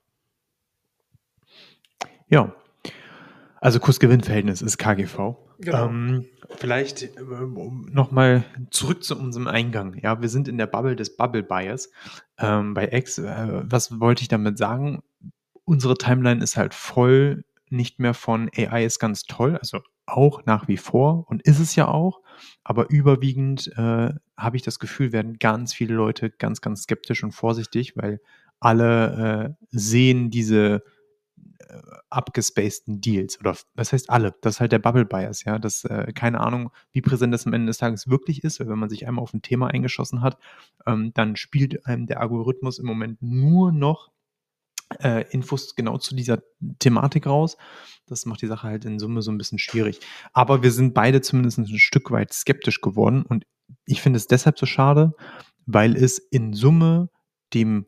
[SPEAKER 2] Ja, also Kursgewinnverhältnis ist K G V.
[SPEAKER 3] Genau.
[SPEAKER 2] Ähm, vielleicht äh, nochmal zurück zu unserem Eingang. Ja, wir sind in der Bubble des Bubble Buyers ähm, bei X. Äh, was wollte ich damit sagen? Unsere Timeline ist halt voll nicht mehr von A I ist ganz toll, also auch nach wie vor und ist es ja auch, aber überwiegend äh, habe ich das Gefühl, werden ganz viele Leute ganz, ganz skeptisch und vorsichtig, weil alle äh, sehen diese abgespaceden Deals oder was heißt alle? Das ist halt der Bubble Bias, ja, das, äh, keine Ahnung, wie präsent das am Ende des Tages wirklich ist, weil wenn man sich einmal auf ein Thema eingeschossen hat, ähm, dann spielt einem der Algorithmus im Moment nur noch äh, Infos genau zu dieser Thematik raus. Das macht die Sache halt in Summe so ein bisschen schwierig. Aber wir sind beide zumindest ein Stück weit skeptisch geworden und ich finde es deshalb so schade, weil es in Summe dem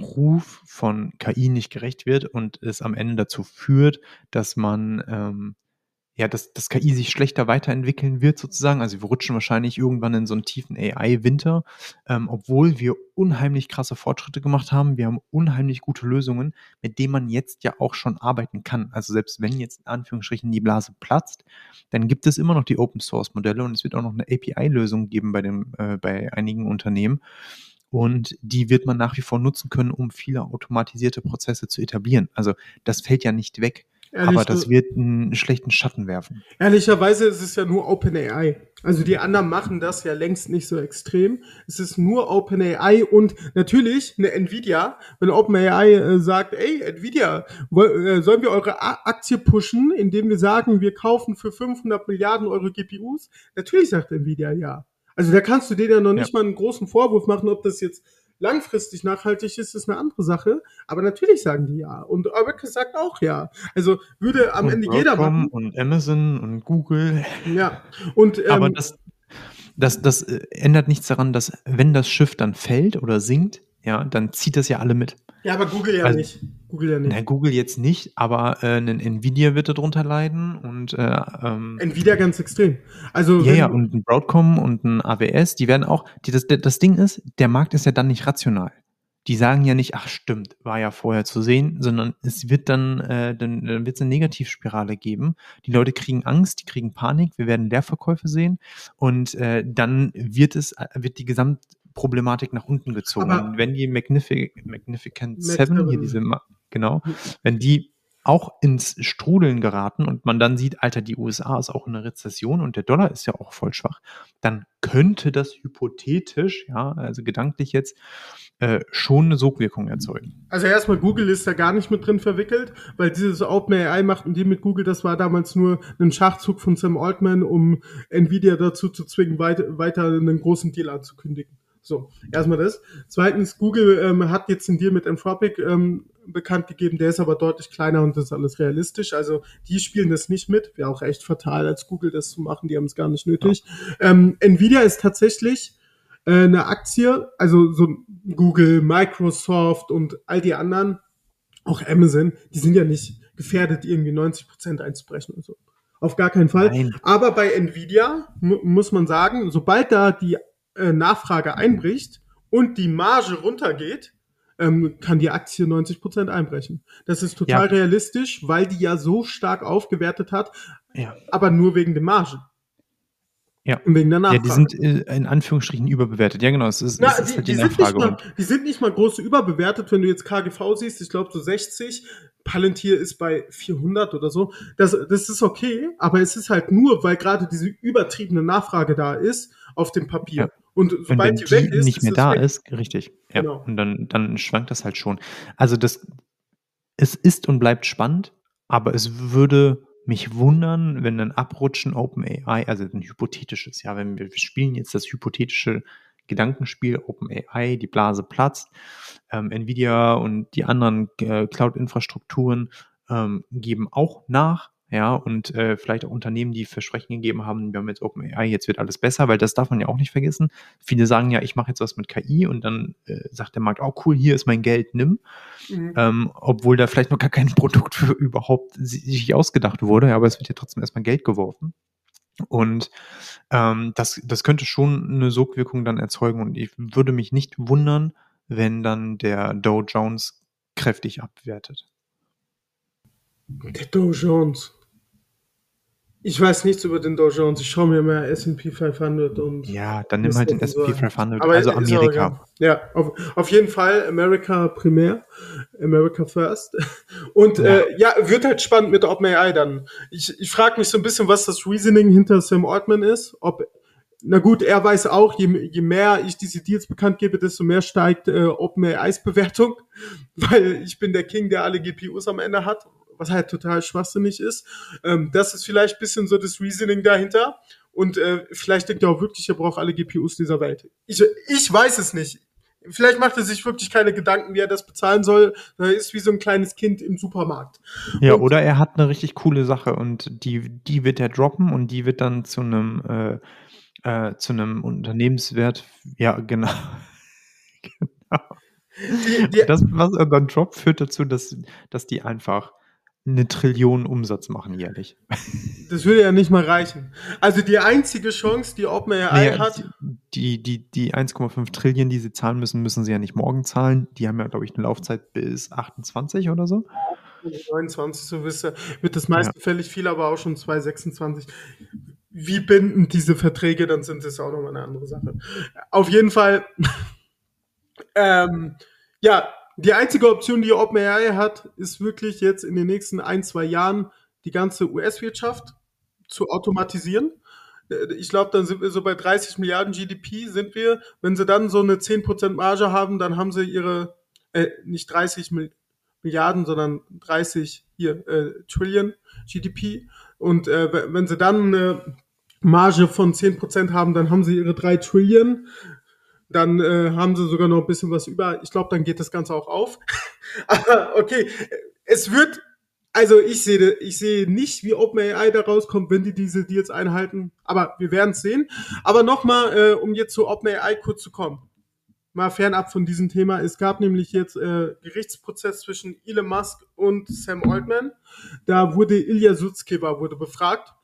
[SPEAKER 2] Ruf von K I nicht gerecht wird und es am Ende dazu führt, dass man, ähm, ja, dass das K I sich schlechter weiterentwickeln wird sozusagen. Also wir rutschen wahrscheinlich irgendwann in so einen tiefen A I-Winter, ähm, obwohl wir unheimlich krasse Fortschritte gemacht haben. Wir haben unheimlich gute Lösungen, mit denen man jetzt ja auch schon arbeiten kann. Also selbst wenn jetzt in Anführungsstrichen die Blase platzt, dann gibt es immer noch die Open-Source-Modelle und es wird auch noch eine A P I-Lösung geben bei dem, äh, bei einigen Unternehmen. Und die wird man nach wie vor nutzen können, um viele automatisierte Prozesse zu etablieren. Also das fällt ja nicht weg, Ehrlich, aber das wird einen schlechten Schatten werfen.
[SPEAKER 3] Ehrlicherweise ist es ja nur OpenAI. Also die anderen machen das ja längst nicht so extrem. Es ist nur OpenAI und natürlich eine Nvidia. Wenn OpenAI äh, sagt, ey Nvidia, wo, äh, sollen wir eure A- Aktie pushen, indem wir sagen, wir kaufen für fünfhundert Milliarden eure G P Us? Natürlich sagt Nvidia ja. Also da kannst du denen ja noch nicht ja. mal einen großen Vorwurf machen, ob das jetzt langfristig nachhaltig ist, ist eine andere Sache. Aber natürlich sagen die ja. Und Abacus sagt auch ja. Also würde am
[SPEAKER 2] und
[SPEAKER 3] Ende
[SPEAKER 2] Broadcom
[SPEAKER 3] jeder machen.
[SPEAKER 2] Und Amazon und Google.
[SPEAKER 3] Ja. Und, ähm,
[SPEAKER 2] aber das, das, das ändert nichts daran, dass wenn das Schiff dann fällt oder sinkt, ja, dann zieht das ja alle mit.
[SPEAKER 3] Ja, aber Google ja also, nicht. Google ja nicht.
[SPEAKER 2] Na, Google jetzt nicht, aber äh, ein Nvidia wird darunter leiden und äh, ähm,
[SPEAKER 3] Nvidia ganz extrem. Also
[SPEAKER 2] ja, ja, und ein Broadcom und ein A W S, die werden auch, die, das, das Ding ist, der Markt ist ja dann nicht rational. Die sagen ja nicht, ach stimmt, war ja vorher zu sehen, sondern es wird dann, äh, dann, dann wird es eine Negativspirale geben. Die Leute kriegen Angst, die kriegen Panik, wir werden Leerverkäufe sehen und äh, dann wird es, wird die Gesamt Problematik nach unten gezogen. Aber und wenn die Magnific- Magnificent Seven, hier diese, genau, wenn die auch ins Strudeln geraten und man dann sieht, Alter, die U S A ist auch in einer Rezession und der Dollar ist ja auch voll schwach, dann könnte das hypothetisch, ja, also gedanklich jetzt, äh, schon eine Sogwirkung erzeugen.
[SPEAKER 3] Also erstmal, Google ist da gar nicht mit drin verwickelt, weil dieses OpenAI machten die mit Google, das war damals nur ein Schachzug von Sam Altman, um Nvidia dazu zu zwingen, weiter, weiter einen großen Deal anzukündigen. So, erstmal das. Zweitens, Google ähm, hat jetzt einen Deal mit Anthropic ähm, bekannt gegeben, der ist aber deutlich kleiner und das ist alles realistisch. Also die spielen das nicht mit. Wäre auch echt fatal, als Google das zu machen, die haben es gar nicht nötig. Ja. Ähm, Nvidia ist tatsächlich äh, eine Aktie, also so Google, Microsoft und all die anderen, auch Amazon, die sind ja nicht gefährdet, irgendwie neunzig Prozent einzubrechen und so. Auf gar keinen Fall. Nein. Aber bei Nvidia mu- muss man sagen, sobald da die Nachfrage einbricht und die Marge runtergeht, ähm, kann die Aktie neunzig Prozent einbrechen. Das ist total ja. realistisch, weil die ja so stark aufgewertet hat, ja. aber nur wegen der Marge.
[SPEAKER 2] Ja.
[SPEAKER 3] Und wegen der Nachfrage.
[SPEAKER 2] Ja, die sind in Anführungsstrichen überbewertet. Ja, genau. Es ist,
[SPEAKER 3] Na,
[SPEAKER 2] es ist
[SPEAKER 3] die,
[SPEAKER 2] halt die,
[SPEAKER 3] die
[SPEAKER 2] Nachfrage.
[SPEAKER 3] Sind nicht mal, die sind nicht mal groß überbewertet, wenn du jetzt K G V siehst, ich glaube so sechzig. Palantir ist bei vierhundert oder so. Das, das ist okay, aber es ist halt nur, weil gerade diese übertriebene Nachfrage da ist auf dem Papier.
[SPEAKER 2] Ja.
[SPEAKER 3] Und
[SPEAKER 2] Und
[SPEAKER 3] sobald
[SPEAKER 2] wenn
[SPEAKER 3] die weg
[SPEAKER 2] die
[SPEAKER 3] ist,
[SPEAKER 2] nicht
[SPEAKER 3] ist
[SPEAKER 2] mehr
[SPEAKER 3] es
[SPEAKER 2] da
[SPEAKER 3] weg.
[SPEAKER 2] ist, richtig. Ja.
[SPEAKER 3] Genau.
[SPEAKER 2] Und dann, dann schwankt das halt schon. Also das, es ist und bleibt spannend, aber es würde mich wundern, wenn ein Abrutschen OpenAI, also ein hypothetisches, ja, wenn wir, wir spielen jetzt das hypothetische Gedankenspiel OpenAI, die Blase platzt, ähm, Nvidia und die anderen äh, Cloud-Infrastrukturen ähm, geben auch nach, ja, und äh, vielleicht auch Unternehmen, die Versprechen gegeben haben, wir haben jetzt OpenAI, jetzt wird alles besser, weil das darf man ja auch nicht vergessen. Viele sagen ja, ich mache jetzt was mit K I und dann äh, sagt der Markt, oh cool, hier ist mein Geld, nimm.
[SPEAKER 3] Mhm.
[SPEAKER 2] Ähm, obwohl da vielleicht noch gar kein Produkt für überhaupt sich ausgedacht wurde, aber es wird ja trotzdem erstmal Geld geworfen. Und ähm, das, das könnte schon eine Sogwirkung dann erzeugen und ich würde mich nicht wundern, wenn dann der Dow Jones kräftig abwertet.
[SPEAKER 3] Der Dow Jones. Ich weiß nichts über den Dow Jones. Ich schaue mir mehr S and P fünfhundert und...
[SPEAKER 2] Ja, dann nimm halt den S and P fünfhundert,
[SPEAKER 3] Aber
[SPEAKER 2] also
[SPEAKER 3] ist auch
[SPEAKER 2] Amerika.
[SPEAKER 3] egal. Ja, auf, auf jeden Fall America primär, America first. Und ja, äh, ja wird halt spannend mit OpenAI dann. Ich, ich frage mich so ein bisschen, was das Reasoning hinter Sam Altman ist. Ob, na gut, er weiß auch, je, je mehr ich diese Deals bekannt gebe, desto mehr steigt äh, OpenAIs Bewertung, weil ich bin der King, der alle G P Us am Ende hat, was halt total schwachsinnig ist. Ähm, das ist vielleicht ein bisschen so das Reasoning dahinter. Und äh, vielleicht denkt er auch wirklich, er braucht alle G P Us dieser Welt. Ich, ich weiß es nicht. Vielleicht macht er sich wirklich keine Gedanken, wie er das bezahlen soll. Er ist wie so ein kleines Kind im Supermarkt.
[SPEAKER 2] Ja,
[SPEAKER 3] und,
[SPEAKER 2] oder er hat eine richtig coole Sache und die, die wird er droppen und die wird dann zu einem äh, äh, zu einem Unternehmenswert, ja, genau. genau. Die, die, das, was er dann droppt, führt dazu, dass, dass die einfach eine Trillion Umsatz machen jährlich.
[SPEAKER 3] Das würde ja nicht mal reichen. Also die einzige Chance, die OpenAI naja, hat...
[SPEAKER 2] Die, die, die eins Komma fünf Trillionen, die sie zahlen müssen, müssen sie ja nicht morgen zahlen. Die haben ja, glaube ich, eine Laufzeit bis achtundzwanzig oder so.
[SPEAKER 3] neunundzwanzig, so wisst wird das meiste ja. fällig viel, aber auch schon zwanzig sechsundzwanzig. Wie bindend diese Verträge dann sind, ist auch nochmal eine andere Sache. Auf jeden Fall, ähm, ja, die einzige Option, die OpenAI hat, ist wirklich jetzt in den nächsten ein, zwei Jahren die ganze U S-Wirtschaft zu automatisieren. Ich glaube, dann sind wir so bei dreißig Milliarden G D P sind wir. Wenn sie dann so eine zehn Prozent Marge haben, dann haben sie ihre, äh, nicht dreißig Milliarden, sondern dreißig hier, äh, Trillion G D P. Und äh, wenn sie dann eine Marge von zehn Prozent haben, dann haben sie ihre drei Trillion. Dann äh, haben sie sogar noch ein bisschen was über. Ich glaube, dann geht das Ganze auch auf. Aber okay, es wird, also ich sehe ich sehe nicht, wie OpenAI da rauskommt, wenn die diese Deals einhalten. Aber wir werden es sehen. Aber nochmal, äh, um jetzt zu OpenAI kurz zu kommen. Mal fernab von diesem Thema. Es gab nämlich jetzt äh, Gerichtsprozess zwischen Elon Musk und Sam Altman. Da wurde Ilya Sutskever wurde befragt.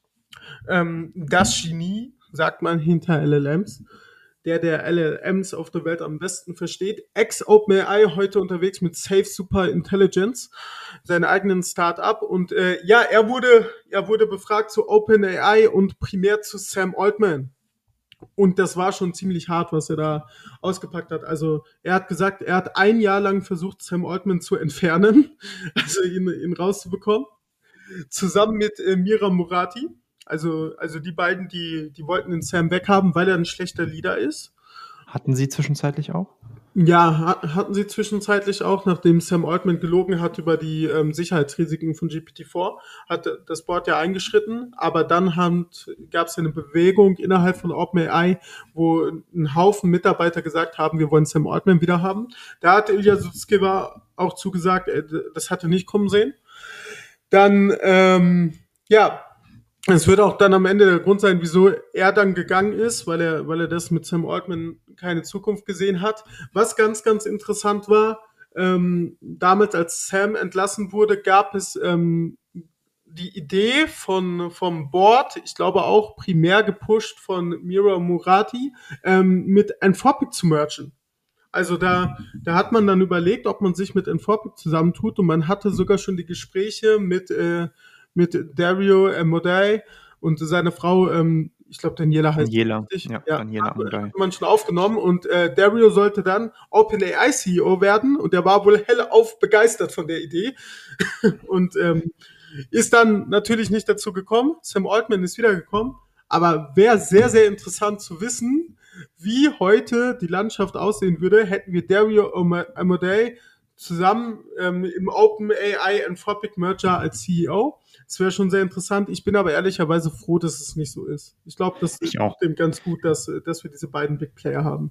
[SPEAKER 3] Ähm, das Genie, sagt man hinter L L Ms. Der der L L Ms auf der Welt am besten versteht. Ex-OpenAI, heute unterwegs mit Safe Super Intelligence, seinem eigenen Start-up. Und äh, ja, er wurde, er wurde befragt zu OpenAI und primär zu Sam Altman. Und das war schon ziemlich hart, was er da ausgepackt hat. Also er hat gesagt, er hat ein Jahr lang versucht, Sam Altman zu entfernen, also ihn, ihn rauszubekommen, zusammen mit äh, Mira Murati. Also, also die beiden, die, die wollten den Sam weghaben, weil er ein schlechter Leader ist.
[SPEAKER 2] Hatten sie zwischenzeitlich auch?
[SPEAKER 3] Ja, hatten sie zwischenzeitlich auch, nachdem Sam Altman gelogen hat über die ähm, Sicherheitsrisiken von G P T vier, hat das Board ja eingeschritten, aber dann gab es eine Bewegung innerhalb von OpenAI, wo ein Haufen Mitarbeiter gesagt haben, wir wollen Sam Altman wieder haben. Da hat Ilya Sutskever auch zugesagt, das hatte nicht kommen sehen. Dann, ähm, ja, es wird auch dann am Ende der Grund sein, wieso er dann gegangen ist, weil er, weil er das mit Sam Altman keine Zukunft gesehen hat. Was ganz, ganz interessant war, ähm, damals als Sam entlassen wurde, gab es ähm, die Idee von vom Board, ich glaube auch primär gepusht von Mira Murati, ähm, mit Anthropic zu mergen. Also da, da hat man dann überlegt, ob man sich mit Anthropic zusammentut und man hatte sogar schon die Gespräche mit äh, mit Dario Amodei und seiner Frau ähm, ich glaube, Daniela heißt
[SPEAKER 2] Daniela,
[SPEAKER 3] richtig.
[SPEAKER 2] ja,
[SPEAKER 3] Ja,
[SPEAKER 2] Daniela
[SPEAKER 3] hat,
[SPEAKER 2] Amodei.
[SPEAKER 3] hat man schon aufgenommen und äh, Dario sollte dann OpenAI C E O werden und der war wohl hellauf begeistert von der Idee und ähm, ist dann natürlich nicht dazu gekommen. Sam Altman ist wiedergekommen, aber wäre sehr, sehr interessant zu wissen, wie heute die Landschaft aussehen würde, hätten wir Dario Amodei zusammen ähm, im OpenAI Anthropic Merger als C E O. Das wäre schon sehr interessant. Ich bin aber ehrlicherweise froh, dass es nicht so ist. Ich glaube, das
[SPEAKER 2] Ich auch.
[SPEAKER 3] tut dem ganz gut, dass, dass wir diese beiden Big Player haben.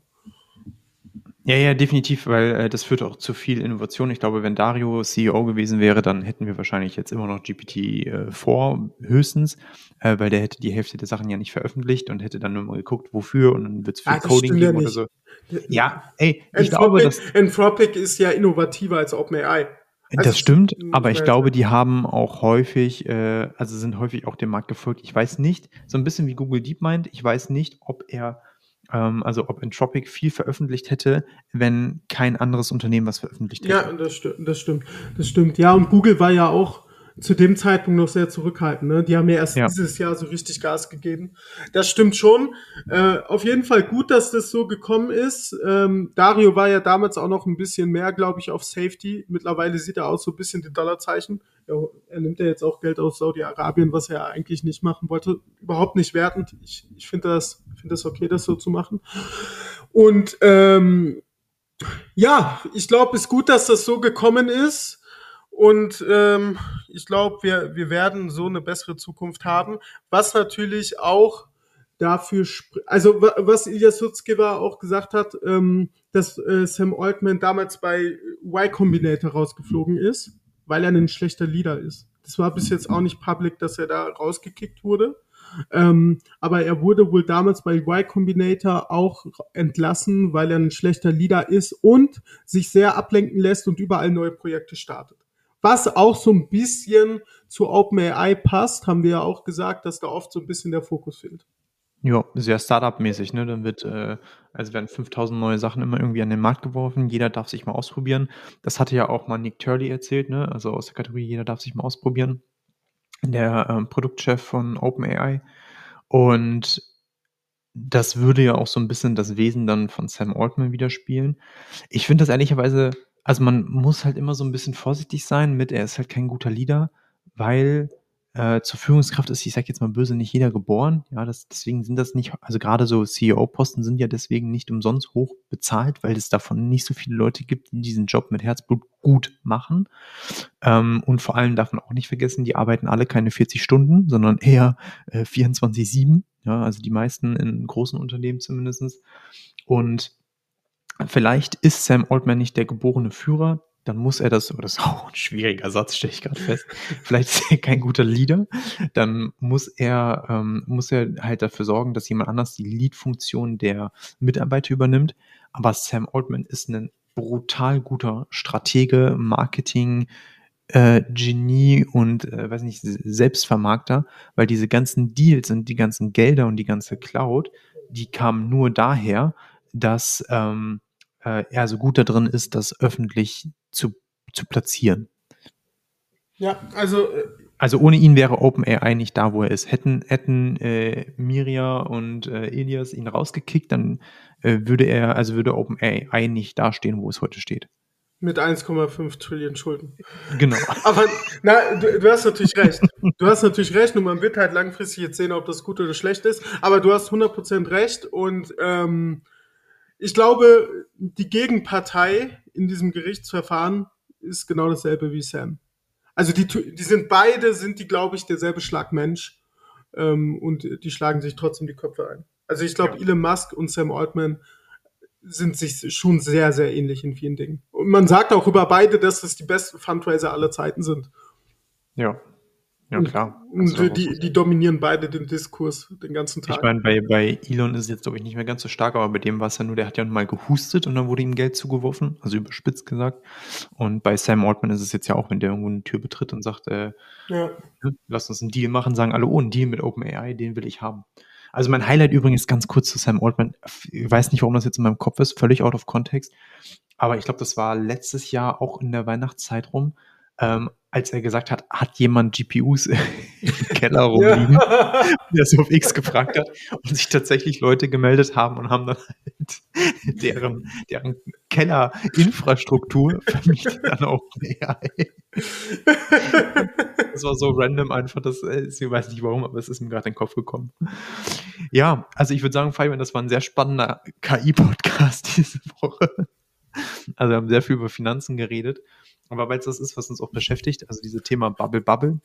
[SPEAKER 2] Ja, ja, definitiv, weil äh, das führt auch zu viel Innovation. Ich glaube, wenn Dario C E O gewesen wäre, dann hätten wir wahrscheinlich jetzt immer noch G P T vier höchstens, äh, weil der hätte die Hälfte der Sachen ja nicht veröffentlicht und hätte dann nur mal geguckt, wofür und dann wird es viel
[SPEAKER 3] Ah, das
[SPEAKER 2] Coding
[SPEAKER 3] stimmt ja
[SPEAKER 2] geben oder
[SPEAKER 3] nicht.
[SPEAKER 2] so. Ja, ey, ich glaube,
[SPEAKER 3] Anthropic,
[SPEAKER 2] dass
[SPEAKER 3] Anthropic ist ja innovativer als OpenAI. Also,
[SPEAKER 2] das stimmt,
[SPEAKER 3] muss
[SPEAKER 2] aber
[SPEAKER 3] man
[SPEAKER 2] ich
[SPEAKER 3] ja
[SPEAKER 2] glaube,
[SPEAKER 3] sagen.
[SPEAKER 2] die haben auch häufig, äh, also sind häufig auch dem Markt gefolgt. Ich weiß nicht, so ein bisschen wie Google DeepMind, ich weiß nicht, ob er, ähm, also ob Anthropic viel veröffentlicht hätte, wenn kein anderes Unternehmen was veröffentlicht hätte.
[SPEAKER 3] Ja, das stimmt, das stimmt, das stimmt. Ja, und Google war ja auch zu dem Zeitpunkt noch sehr zurückhaltend. Ne? Die haben ja erst
[SPEAKER 2] Ja.
[SPEAKER 3] dieses Jahr so richtig Gas gegeben. Das stimmt schon. Äh, auf jeden Fall gut, dass das so gekommen ist. Ähm, Dario war ja damals auch noch ein bisschen mehr, glaube ich, auf Safety. Mittlerweile sieht er aus so ein bisschen die Dollarzeichen. Ja, er nimmt ja jetzt auch Geld aus Saudi-Arabien, was er eigentlich nicht machen wollte. Überhaupt nicht wertend. Ich, ich finde das, finde das okay, das so zu machen. Und ähm, ja, ich glaube, es ist gut, dass das so gekommen ist. Und ähm, ich glaube, wir, wir werden so eine bessere Zukunft haben. Was natürlich auch dafür, sp- also wa- was Ilya Sutskever auch gesagt hat, ähm, dass äh, Sam Altman damals bei Y Combinator rausgeflogen ist, weil er ein schlechter Leader ist. Das war bis jetzt auch nicht public, dass er da rausgekickt wurde. Ähm, aber er wurde wohl damals bei Y Combinator auch entlassen, weil er ein schlechter Leader ist und sich sehr ablenken lässt und überall neue Projekte startet. Was auch so ein bisschen zu OpenAI passt, haben wir ja auch gesagt, dass da oft so ein bisschen der Fokus fehlt.
[SPEAKER 2] Ja, sehr Startup-mäßig, ne? Dann wird, äh, also werden fünftausend neue Sachen immer irgendwie an den Markt geworfen. Jeder darf sich mal ausprobieren. Das hatte ja auch mal Nick Turley erzählt, ne? Also aus der Kategorie, jeder darf sich mal ausprobieren. Der ähm, Produktchef von OpenAI. Und das würde ja auch so ein bisschen das Wesen dann von Sam Altman widerspiegeln. Ich finde das ehrlicherweise, also man muss halt immer so ein bisschen vorsichtig sein mit, er ist halt kein guter Leader, weil äh, zur Führungskraft ist, ich sag jetzt mal böse, nicht jeder geboren. Ja, das, deswegen sind das nicht, also gerade so C E O-Posten sind ja deswegen nicht umsonst hoch bezahlt, weil es davon nicht so viele Leute gibt, die diesen Job mit Herzblut gut machen. Ähm, und vor allem darf man auch nicht vergessen, die arbeiten alle keine vierzig Stunden, sondern eher äh, vierundzwanzig sieben. Ja, also die meisten in großen Unternehmen zumindest. Und vielleicht ist Sam Altman nicht der geborene Führer, dann muss er das, oder das ist auch ein schwieriger Satz, stelle ich gerade fest, vielleicht ist er kein guter Leader, dann muss er, ähm, muss er halt dafür sorgen, dass jemand anders die Lead-Funktion der Mitarbeiter übernimmt. Aber Sam Altman ist ein brutal guter Stratege, Marketing, äh, Genie und, äh, weiß nicht, Selbstvermarkter, weil diese ganzen Deals und die ganzen Gelder und die ganze Cloud, die kamen nur daher, dass ähm, äh, er so gut da drin ist, das öffentlich zu, zu platzieren.
[SPEAKER 3] Ja, also äh,
[SPEAKER 2] Also ohne ihn wäre OpenAI nicht da, wo er ist. Hätten, hätten äh, Miria und äh, Elias ihn rausgekickt, dann äh, würde er, also würde OpenAI nicht dastehen, wo es heute steht.
[SPEAKER 3] mit eins Komma fünf Trillionen Schulden.
[SPEAKER 2] Genau.
[SPEAKER 3] Aber na, du, du hast natürlich recht. Du hast natürlich recht und man wird halt langfristig jetzt sehen, ob das gut oder schlecht ist. Aber du hast hundert Prozent recht und ähm, ich glaube, die Gegenpartei in diesem Gerichtsverfahren ist genau dasselbe wie Sam. Also die, die sind beide, sind die, glaube ich, derselbe Schlag Mensch ähm, und die schlagen sich trotzdem die Köpfe ein. Also ich glaube, ja. Elon Musk und Sam Altman sind sich schon sehr, sehr ähnlich in vielen Dingen. Und man sagt auch über beide, dass es die besten Fundraiser aller Zeiten sind.
[SPEAKER 2] Ja, ja klar.
[SPEAKER 3] Und, und die, die dominieren beide den Diskurs den ganzen Tag.
[SPEAKER 2] Ich meine, bei, bei Elon ist es jetzt, glaube ich, nicht mehr ganz so stark, aber bei dem war es ja nur, der hat ja mal gehustet und dann wurde ihm Geld zugeworfen, also überspitzt gesagt. Und bei Sam Altman ist es jetzt ja auch, wenn der irgendwo eine Tür betritt und sagt, äh, ja. lass uns einen Deal machen, sagen alle, oh, einen Deal mit OpenAI, den will ich haben. Also mein Highlight übrigens ganz kurz zu Sam Altman, ich weiß nicht, warum das jetzt in meinem Kopf ist, völlig out of context, aber ich glaube, das war letztes Jahr auch in der Weihnachtszeit rum, ähm, als er gesagt hat, hat jemand G P Us im Keller rumliegen, ja. Der so auf X gefragt hat und sich tatsächlich Leute gemeldet haben und haben dann halt deren, deren Keller-Infrastruktur vermietet dann auch A I. Das war so random einfach, das, ich weiß nicht warum, aber es ist mir gerade in den Kopf gekommen. Ja, also ich würde sagen, Fabian, das war ein sehr spannender K I-Podcast diese Woche. Also wir haben sehr viel über Finanzen geredet, aber weil es das ist, was uns auch beschäftigt, also dieses Thema Bubble Bubble.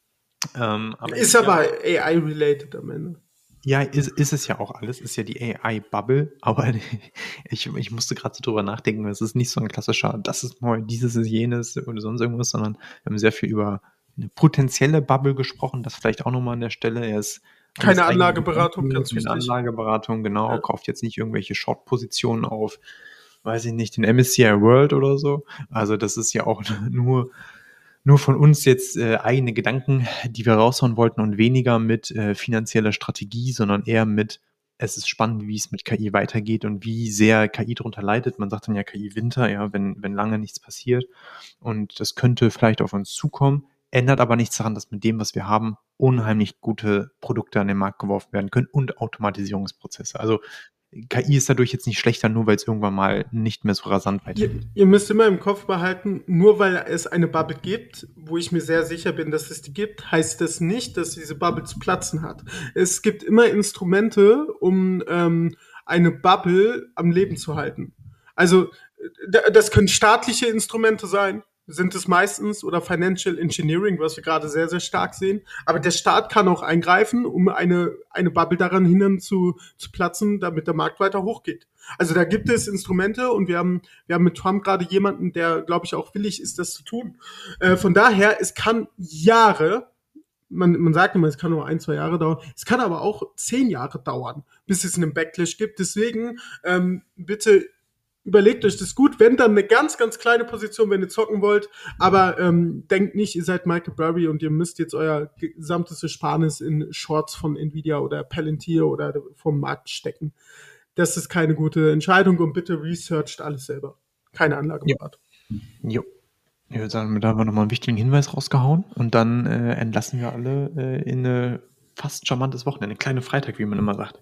[SPEAKER 2] Ähm, aber
[SPEAKER 3] ist aber A I-related am Ende.
[SPEAKER 2] Ja, ist, ist es ja auch alles, ist ja die A I-Bubble, aber ich, ich musste gerade so drüber nachdenken, es ist nicht so ein klassischer, das ist neu, dieses ist jenes oder sonst irgendwas, sondern wir haben sehr viel über eine potenzielle Bubble gesprochen, das vielleicht auch nochmal an der Stelle. Er ist
[SPEAKER 3] keine Anlageberatung, ganz wichtig.
[SPEAKER 2] Keine Anlageberatung, genau, ja. Kauft jetzt nicht irgendwelche Short-Positionen auf, weiß ich nicht, den M S C I World oder so. Also das ist ja auch nur, nur von uns jetzt äh, eigene Gedanken, die wir raushauen wollten und weniger mit äh, finanzieller Strategie, sondern eher mit, es ist spannend, wie es mit K I weitergeht und wie sehr K I darunter leidet. Man sagt dann ja K I-Winter, ja, wenn, wenn lange nichts passiert. Und das könnte vielleicht auf uns zukommen, ändert aber nichts daran, dass mit dem, was wir haben, unheimlich gute Produkte an den Markt geworfen werden können und Automatisierungsprozesse. Also K I ist dadurch jetzt nicht schlechter, nur weil es irgendwann mal nicht mehr so rasant weitergeht.
[SPEAKER 3] Ihr, ihr müsst immer im Kopf behalten, nur weil es eine Bubble gibt, wo ich mir sehr sicher bin, dass es die gibt, heißt das nicht, dass diese Bubble zu platzen hat. Es gibt immer Instrumente, um ähm, eine Bubble am Leben zu halten. Also d- das können staatliche Instrumente sein, sind es meistens, oder Financial Engineering, was wir gerade sehr, sehr stark sehen. Aber der Staat kann auch eingreifen, um eine eine Bubble daran hindern zu zu platzen, damit der Markt weiter hochgeht. Also da gibt es Instrumente und wir haben wir haben mit Trump gerade jemanden, der, glaube ich, auch willig ist, das zu tun. Äh, von daher, es kann Jahre, man man sagt immer, es kann nur ein, zwei Jahre dauern, es kann aber auch zehn Jahre dauern, bis es einen Backlash gibt. Deswegen ähm, bitte überlegt euch das gut, wenn dann eine ganz, ganz kleine Position, wenn ihr zocken wollt, aber ähm, denkt nicht, ihr seid Michael Burry und ihr müsst jetzt euer gesamtes Ersparnis in Shorts von Nvidia oder Palantir oder vom Markt stecken. Das ist keine gute Entscheidung und bitte researcht alles selber. Keine Anlageberatung.
[SPEAKER 2] Jo. Ich würde sagen, da haben wir nochmal einen wichtigen Hinweis rausgehauen und dann äh, entlassen wir alle äh, in ein fast charmantes Wochenende, eine kleine Freitag, wie man immer sagt.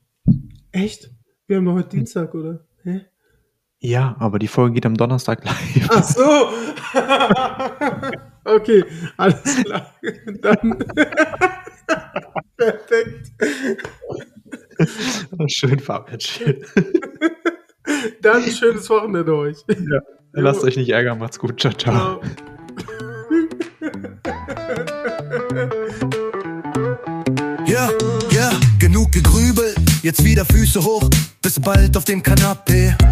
[SPEAKER 3] Echt? Wir haben doch heute Dienstag, oder? Hä?
[SPEAKER 2] Ja, aber die Folge geht am Donnerstag live.
[SPEAKER 3] Ach so. Okay, alles klar. Dann perfekt.
[SPEAKER 2] Schön, Fabian, schön.
[SPEAKER 3] Dann ein schönes Wochenende euch.
[SPEAKER 2] Ja, lasst euch nicht ärgern, macht's gut. Ciao, ciao.
[SPEAKER 1] Ja, ja, genug gegrübelt, jetzt wieder Füße hoch, bis bald auf dem Kanapee.